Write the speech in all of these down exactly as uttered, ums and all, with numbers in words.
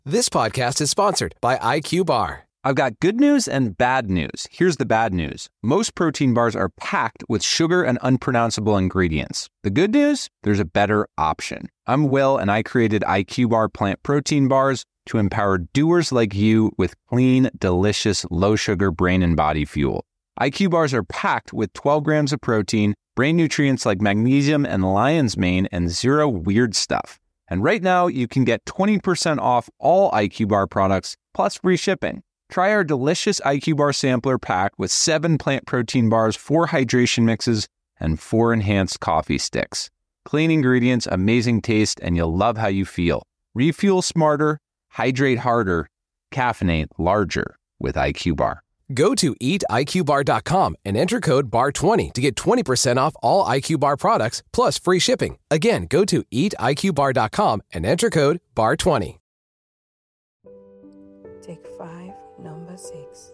This podcast is sponsored by I Q Bar. I've got good news and bad news. Here's the bad news. Most protein bars are packed with sugar and unpronounceable ingredients. The good news? There's a better option. I'm Will, and I created I Q Bar plant protein bars to empower doers like you with clean, delicious, low-sugar brain and body fuel. I Q Bars are packed with twelve grams of protein, brain nutrients like magnesium and lion's mane, and zero weird stuff. And right now, you can get twenty percent off all I Q Bar products, plus free shipping. Try our delicious I Q Bar sampler pack with seven plant protein bars, four hydration mixes, and four enhanced coffee sticks. Clean ingredients, amazing taste, and you'll love how you feel. Refuel smarter, hydrate harder, caffeinate larger with I Q Bar. Go to eat I Q bar dot com and enter code B A R twenty to get twenty percent off all I Q Bar products plus free shipping. Again, go to eat I Q bar dot com and enter code B A R twenty. Take five, number six.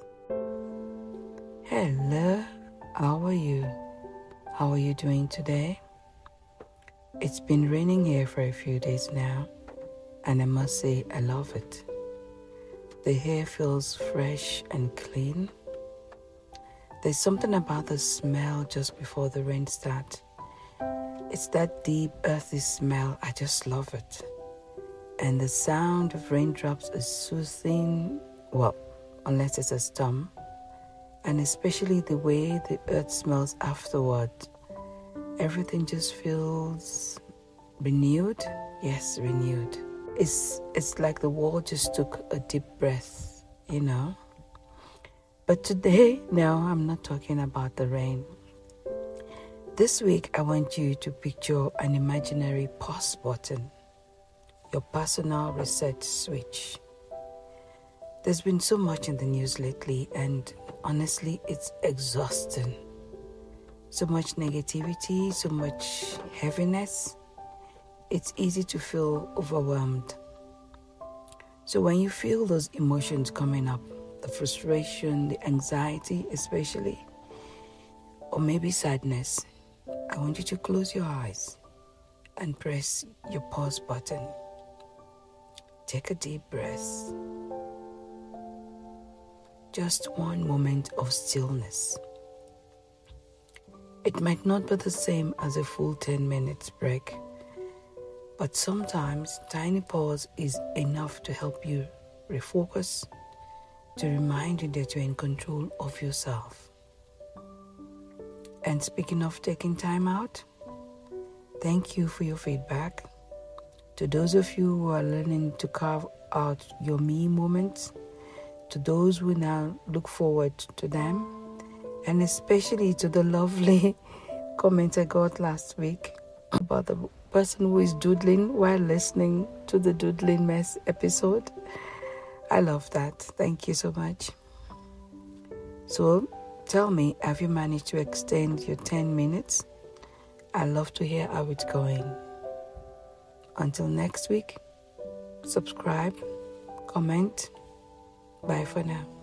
Hello, how are you? How are you doing today? It's been raining here for a few days now, and I must say I love it. The air feels fresh and clean. There's something about the smell just before the rain starts. It's that deep, earthy smell. I just love it. And the sound of raindrops is soothing, well, unless it's a storm. And especially the way the earth smells afterward. Everything just feels renewed. Yes, renewed. It's it's like the world just took a deep breath, you know. But today, no, I'm not talking about the rain. This week, I want you to picture an imaginary pause button, your personal reset switch. There's been so much in the news lately, and honestly, it's exhausting. So much negativity, so much heaviness. It's easy to feel overwhelmed. So when you feel those emotions coming up, the frustration, the anxiety especially, or maybe sadness, I want you to close your eyes and press your pause button. Take a deep breath. Just one moment of stillness. It might not be the same as a full ten minutes break, but sometimes tiny pause is enough to help you refocus, to remind you that you're in control of yourself. And speaking of taking time out, thank you for your feedback. To those of you who are learning to carve out your me moments, to those who now look forward to them, and especially to the lovely comment I got last week about the person who is doodling while listening to the Doodling Mess episode. I love that. Thank you so much. So tell me, have you managed to extend your ten minutes? I'd love to hear how it's going. Until next week, subscribe, comment. Bye for now.